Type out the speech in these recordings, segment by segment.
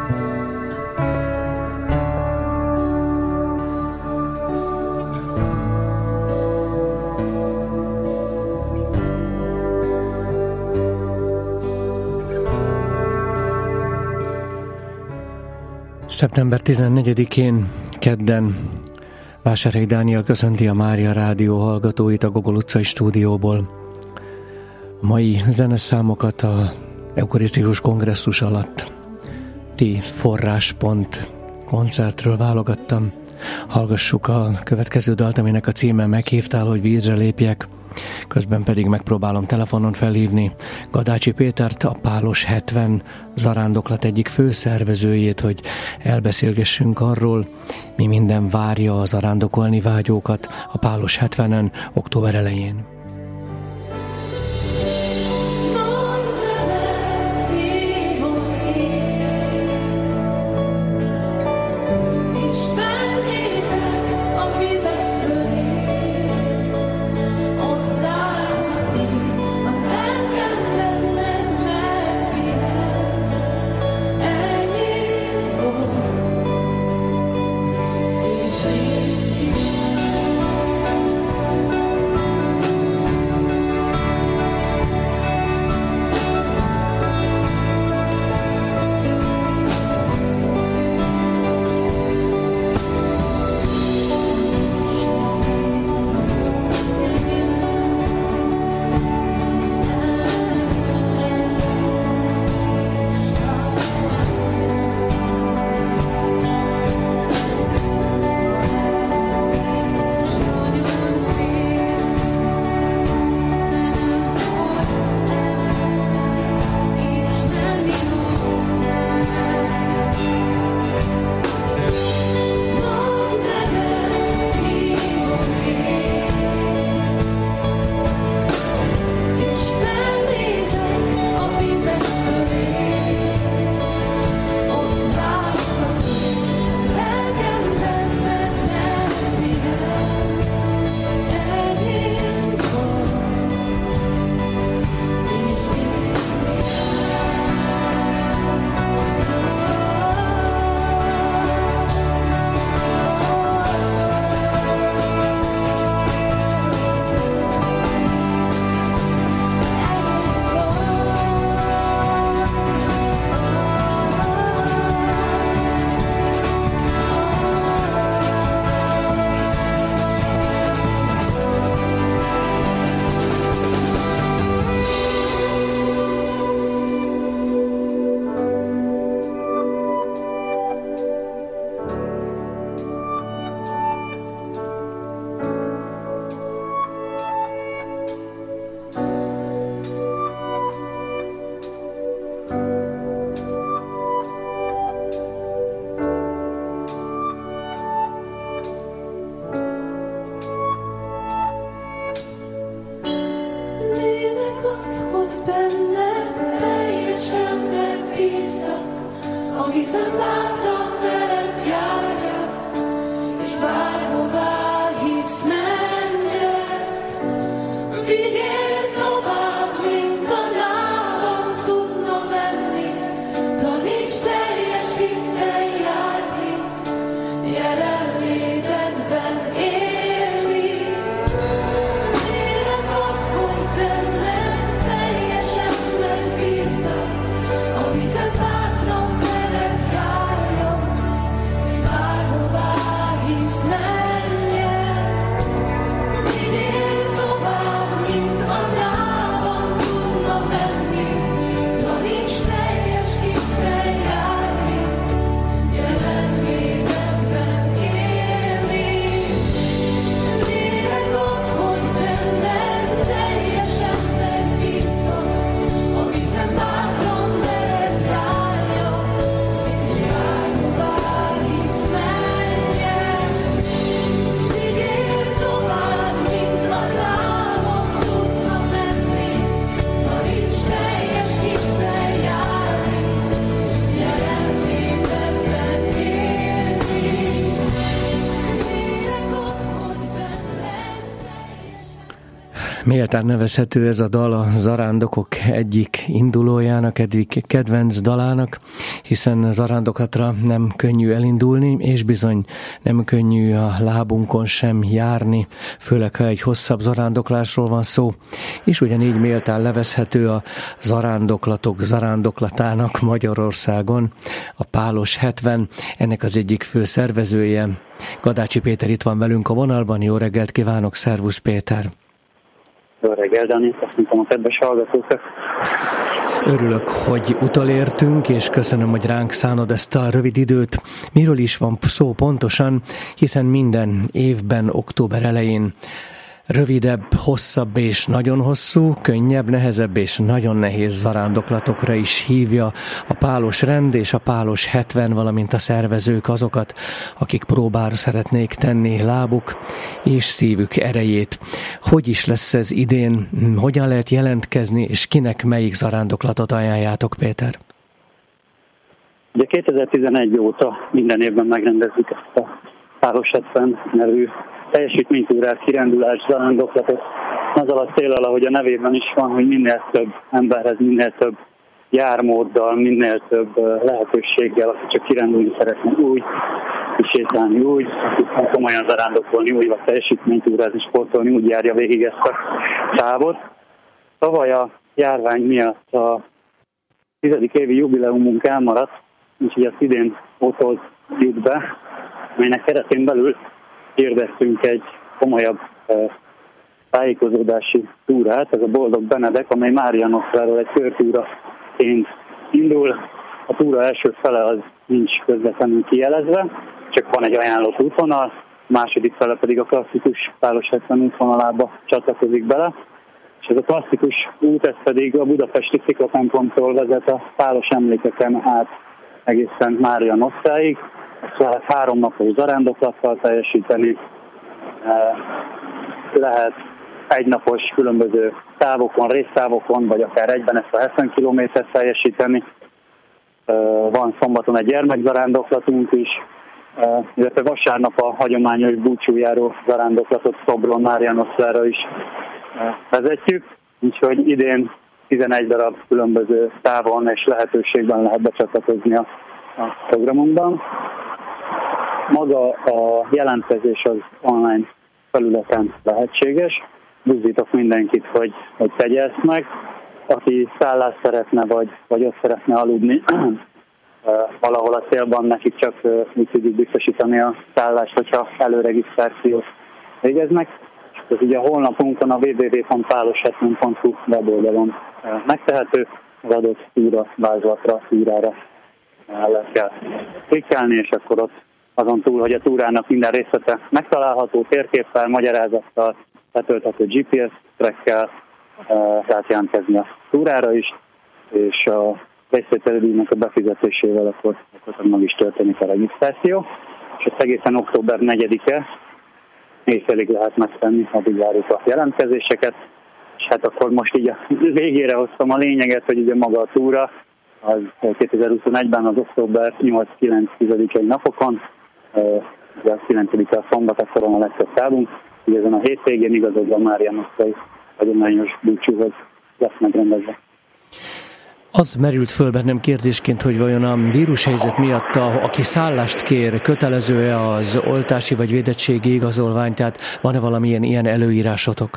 Szeptember 14-én, kedden Vásárhelyi Dániel köszönti a Mária Rádió hallgatóit a Gogol utcai stúdióból. A mai zeneszámokat a Eukarisztikus kongresszus alatti Forráspont koncertről válogattam. Hallgassuk a következő dalt, aminek a címe Meghívtál, hogy vízre lépjek. Közben pedig megpróbálom telefonon felhívni Gadácsi Pétert, a Pálos 70 zarándoklat egyik főszervezőjét, hogy elbeszélgessünk arról, mi minden várja a zarándokolni vágyókat a Pálos 70-en október elején. Bátran veled járjon, Méltán nevezhető ez a dal a zarándokok egyik indulójának, egyik kedvenc dalának, hiszen zarándokatra nem könnyű elindulni, és bizony nem könnyű a lábunkon sem járni, főleg ha egy hosszabb zarándoklásról van szó, és ugyanígy méltán levezhető a zarándoklatok zarándoklatának Magyarországon a Pálos 70, ennek az egyik fő szervezője. Gadácsi Péter itt van velünk a vonalban, jó reggelt kívánok, szervusz Péter! Jó reggel, Dani, köszöntöm a kedves hallgatókat. Örülök, hogy utolértünk, és köszönöm, hogy ránk szánod ezt a rövid időt. Miről is van szó pontosan, hiszen minden évben, október elején rövidebb, hosszabb és nagyon hosszú, könnyebb, nehezebb és nagyon nehéz zarándoklatokra is hívja a Pálos rend és a Pálos 70, valamint a szervezők azokat, akik próbára szeretnék tenni lábuk és szívük erejét. Hogy is lesz ez idén? Hogyan lehet jelentkezni, és kinek melyik zarándoklatot ajánljátok, Péter? Ugye 2011 óta minden évben megrendezzük ezt a Pálos 70 nevű teljesítménytúrás, kirándulás, zarándoklatot. Azzal a céllal, ahogy a nevében is van, hogy minél több emberhez, minél több jármóddal, minél több lehetőséggel, aki csak kirándulni szeretne úgy, kisétálni úgy, aki komolyan zarándokolni úgy, vagy teljesítménytúrázni, sportolni úgy járja végig ezt a távot. Tavaly a járvány miatt a 10. évi jubileumunk elmaradt, úgyhogy ezt idén pótolt jut be, melynek keretén belül hirdettünk egy komolyabb tájékozódási túrát, ez a Boldog Benedek, amely Mária Nostráról egy körtúraként indul. A túra első fele az nincs közvetlenül kijelezve, csak van egy ajánlott útvonal, a második fele pedig a klasszikus Pálos 70 útvonalába csatlakozik bele, és ez a klasszikus út, ez pedig a budapesti sziklatemplomtól vezet a pálos emlékeken át egészen Mária Nostráig. Ezt lehet 3 napos zarándoklattal teljesíteni, lehet egynapos különböző távokon, résztávokon, vagy akár egyben ezt a 70 kilométert teljesíteni. Van szombaton egy gyermekzarándoklatunk is, illetve vasárnap a hagyományos búcsújáró zarándoklatot Szobron Mária Nostrára is vezetjük, úgyhogy idén 11 darab különböző távon és lehetőségben lehet becsatlakozni a programunkban. Maga a jelentkezés az online felületen lehetséges. Buzdítok mindenkit, hogy tegye ezt meg. Aki szállást szeretne, vagy ott szeretne aludni, valahol a célban nekik csak úgy tudjuk biztosítani a szállást, hogyha előregisztrációt végeznek. Ez ugye a honlapunkon, a www.palos70.hu weboldalon megtehető, az adott túra vázlatra, túrára kell klikkelni, és akkor ott azon túl, hogy a túrának minden részlete megtalálható, térképpel, magyarázattal, letölthető GPS trackkel lehet jelentkezni a túrára is, és a részvételidőnek a befizetésével akkor meg is történik a regisztráció, és ezt egészen október 4-e éjfélig lehet megtenni, addig várjuk a jelentkezéseket, és hát akkor most így a végére hoztam a lényeget, hogy ugye maga a túra, az 2021-ben az október 8-9-10 napokon, ugye a 9-a szombat, akkor van a legtöbb távunk, ugye ezen a hétvégén igazodva Mária Nostrai hagyományos búcsúhoz lesz megrendezve. Az merült föl bennem kérdésként, hogy vajon a vírushelyzet miatt, aki szállást kér, kötelező-e az oltási vagy védettségi igazolvány, tehát van-e valamilyen ilyen előírásotok?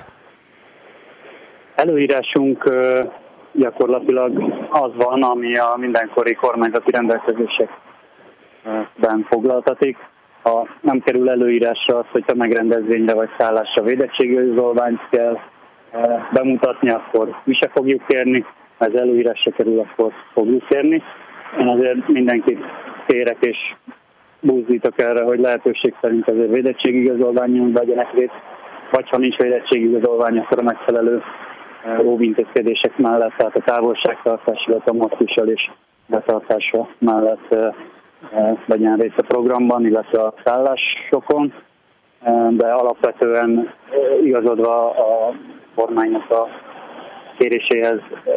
Előírásunk gyakorlatilag az van, ami a mindenkori kormányzati rendelkezésekben foglaltatik. Ha nem kerül előírásra az, hogyha megrendezvényre vagy szállásra védettségi igazolványt kell bemutatni, akkor mi se fogjuk kérni. Ha ez előírásra kerül, akkor fogjuk kérni. Én azért mindenkit kérek és buzdítok erre, hogy lehetőség szerint azért védettségigazolványon vegyenek részt, vagy ha nincs védettségigazolvány, akkor a megfelelő óvintézkedések mellett, tehát a távolságtartás, illetve a maszkviselés betartása mellett vegyen részt a programban, illetve a szállásokon, de alapvetően igazodva a kormánynak a kéréséhez,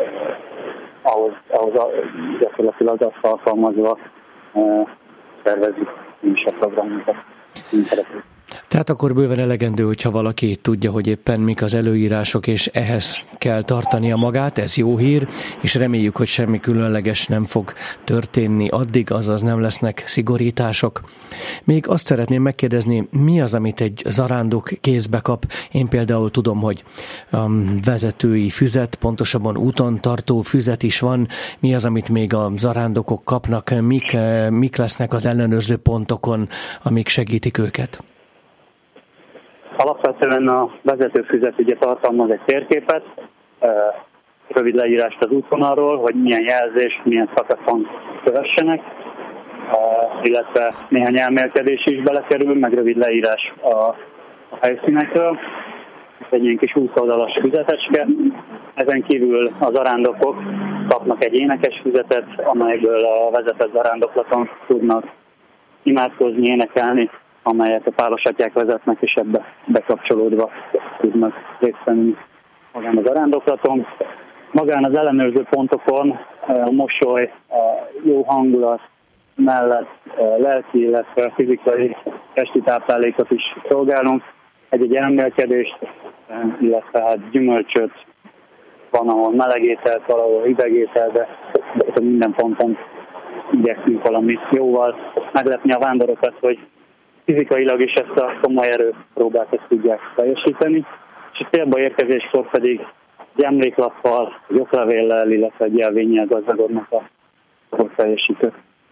ahhoz gyakorlatilag azt alkalmazva szervezzük is a programunkat. Tehát akkor bőven elegendő, hogyha valaki tudja, hogy éppen mik az előírások, és ehhez kell tartania magát, ez jó hír, és reméljük, hogy semmi különleges nem fog történni addig, azaz nem lesznek szigorítások. Még azt szeretném megkérdezni, mi az, amit egy zarándok kézbe kap? Én például tudom, hogy vezetői füzet, pontosabban úton tartó füzet is van. Mi az, amit még a zarándokok kapnak? Mik lesznek az ellenőrző pontokon, amik segítik őket? Alapvetően a vezetőfüzet ugye tartalmaz egy térképet, rövid leírást az útvonalról, hogy milyen jelzést, milyen szakaszon kövessenek, illetve néhány elmélkedés is belekerül, meg rövid leírás a helyszínekről. Ez egy ilyen kis 20 oldalas füzetecske. Ezen kívül a zarándokok kapnak egy énekes füzetet, amelyből a vezetett zarándoklaton tudnak imádkozni, énekelni, amelyet a pálosatyák vezetnek, és ebbe bekapcsolódva tudnak részt venni magán a zarándoklaton. Magán az ellenőrző pontokon a mosoly, a jó hangulat mellett lelki, illetve fizikai testi táplálékot is szolgálunk. Egy elmélkedést, illetve hát gyümölcsöt, van, ahol melegételt, valahol hidegételt, de minden ponton igyekszünk valami jóval meglepni a vándorokat, hogy fizikailag is ezt a komoly erőpróbát ezt tudják teljesíteni, és a célba érkezéskor pedig egy emléklappal, egy oklevéllel, illetve egy jelvénnyel gazdagodnak a teljesítők.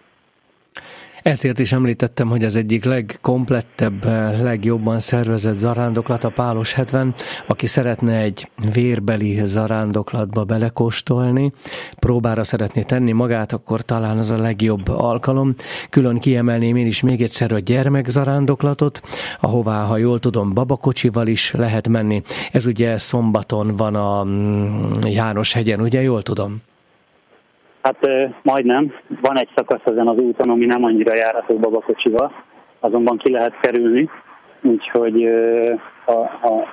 Ezért is említettem, hogy az egyik legkomplettebb, legjobban szervezett zarándoklat a Pálos 70. Aki szeretne egy vérbeli zarándoklatba belekóstolni, próbára szeretné tenni magát, akkor talán az a legjobb alkalom. Külön kiemelném én is még egyszer a gyermekzarándoklatot, ahová, ha jól tudom, babakocsival is lehet menni. Ez ugye szombaton van a Jánoshegyen, ugye jól tudom? Hát majdnem. Van egy szakasz ezen az úton, ami nem annyira járható babakocsival, azonban ki lehet kerülni, úgyhogy ha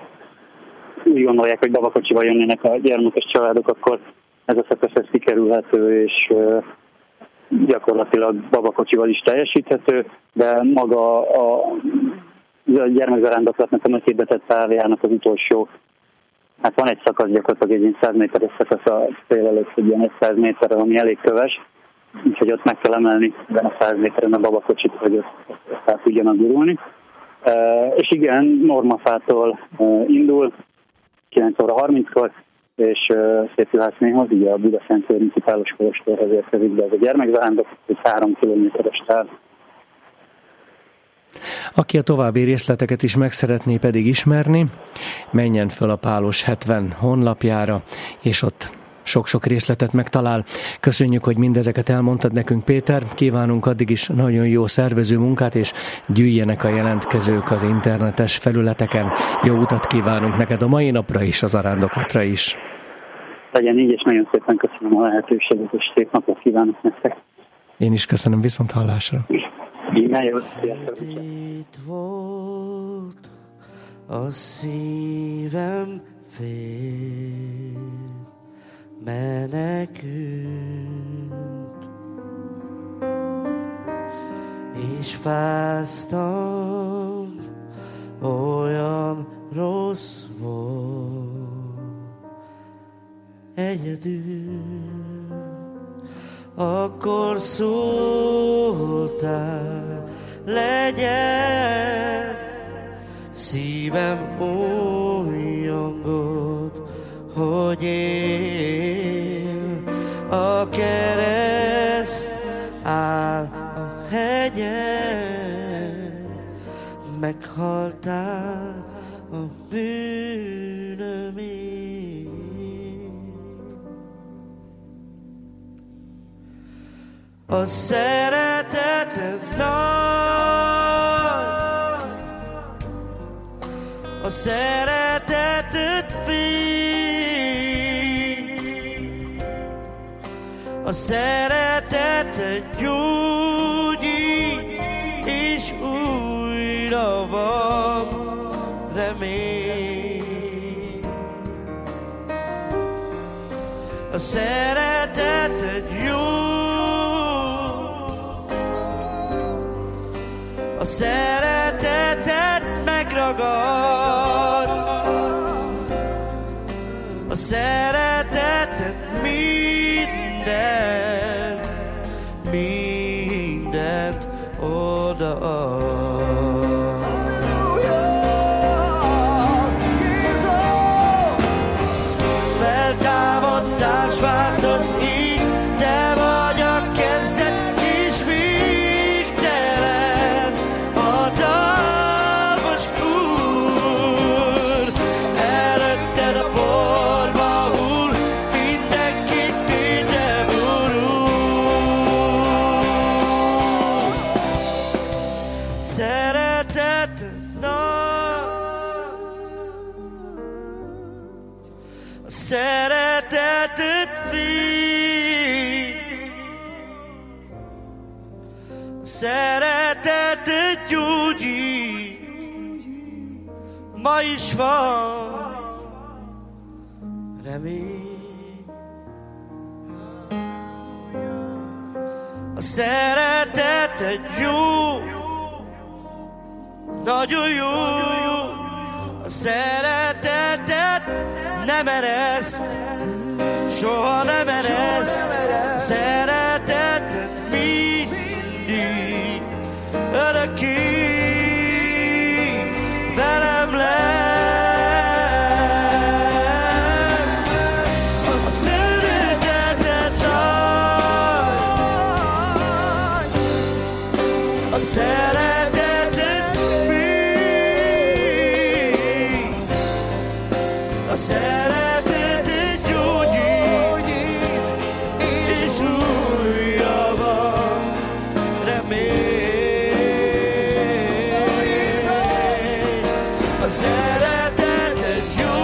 úgy gondolják, hogy babakocsival jönnének a gyermekes családok, akkor ez a szakasz ez kikerülhető, és gyakorlatilag babakocsival is teljesíthető, de maga a gyermekzarándoklatnak a mötébe tett távjának az utolsó. Hát van egy szakasz, gyakorlatilag egy 100 méteres szakasz a fél előtt, egy ilyen 100 méterre, ami elég köves, úgyhogy ott meg kell emelni ebben a 100 méteren a babakocsit, hogy ott tudjanak gurulni. És igen, Normafától indul 9 óra 30-kor, és Szépjuhásznéhoz, ugye a Budaszent-Lőrinci Pálos kolostorhoz érkezik be ez a gyermekzarándoklat, egy 3 kilométeres táv. Aki a további részleteket is meg szeretné pedig ismerni, menjen föl a Pálos 70 honlapjára, és ott sok-sok részletet megtalál. Köszönjük, hogy mindezeket elmondtad nekünk, Péter. Kívánunk addig is nagyon jó szervező munkát, és gyűjjenek a jelentkezők az internetes felületeken. Jó utat kívánunk neked a mai napra is, a zarándoklatra is. Legyen így, és nagyon szépen köszönöm a lehetőséget, és szép napot kívánok nektek. Én is köszönöm, viszont hallásra. Itt volt a szívem fél, menekült, és fáztam, olyan rossz volt, egyedül. Akkor szóltál, legyen szívem újongott, hogy él a kereszt áll a hegyen, meghaltál a bűnömért. A szereteted nagy, a szereteted fény, a szereteted gyógyít, és újra van remény. A szereteted jó, a szereteted magad, a szereteted mindent odaad. Feltámadtál, s változz így, te vagy a kezdet és végtelen, hatalmas Úr. Előtted a porba hull, mindenki térdre borul. Szeretet szeretetet véd, szeretetet gyógyít, ma is van remény. A szeretetet jó, nagyon jó, a szeretetet nem ereszt, soha nem ereszt, szereteted mindig, örökké velem lesz. A szereteted nagy, a szereteted fény, a szereteted gyógyít, és újra van remény. A szereteted jó,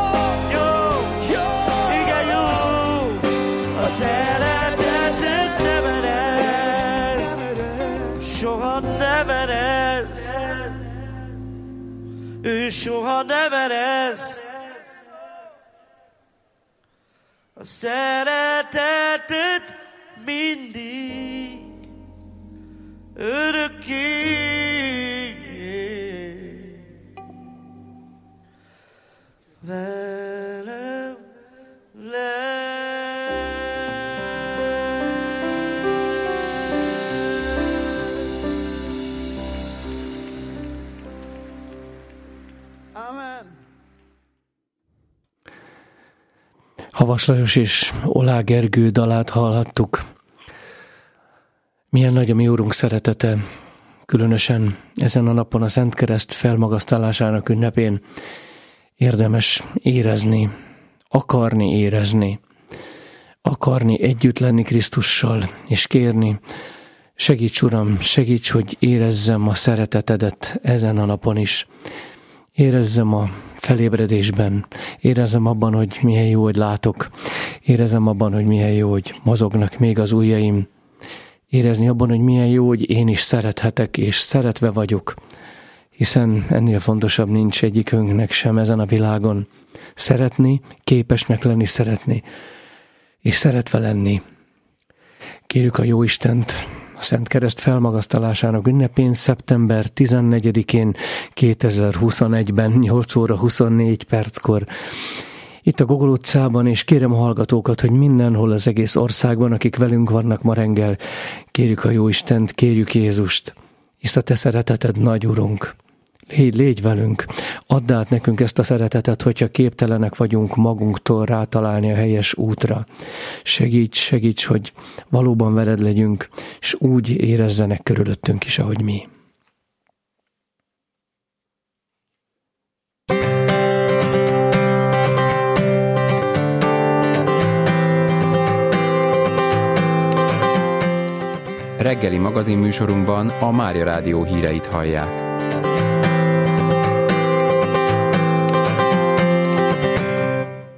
igen jó, a szereteted nem eresz, soha nem eresz, ő soha nem eresz. A szereteted mindig, örökké velem lesz. Amen. Havas Lajos és Olá Gergő dalát hallhattuk. Milyen nagy a mi Úrunk szeretete, különösen ezen a napon, a Szent Kereszt felmagasztalásának ünnepén érdemes érezni, akarni együtt lenni Krisztussal, és kérni, segíts Uram, segíts, hogy érezzem a szeretetedet ezen a napon is. Érezzem a felébredésben, érezzem abban, hogy milyen jó, hogy látok, érezzem abban, hogy milyen jó, hogy mozognak még az ujjaim, érezni abban, hogy milyen jó, hogy én is szerethetek, és szeretve vagyok, hiszen ennél fontosabb nincs egyikünknek sem ezen a világon. Szeretni, képesnek lenni, szeretni, és szeretve lenni. Kérjük a Jóistent a Szent Kereszt felmagasztalásának ünnepén, szeptember 14-én 2021-ben 8 óra 24 perckor itt a Gogol utcában, és kérem a hallgatókat, hogy mindenhol az egész országban, akik velünk vannak ma reggel, kérjük a Jóistent, kérjük Jézust, hisz a te szereteted nagy, Urunk. Légy velünk, add át nekünk ezt a szeretetet, hogyha képtelenek vagyunk magunktól rátalálni a helyes útra. Segíts, hogy valóban veled legyünk, és úgy érezzenek körülöttünk is, ahogy mi. Reggeli magazinműsorunkban a Mária Rádió híreit hallják.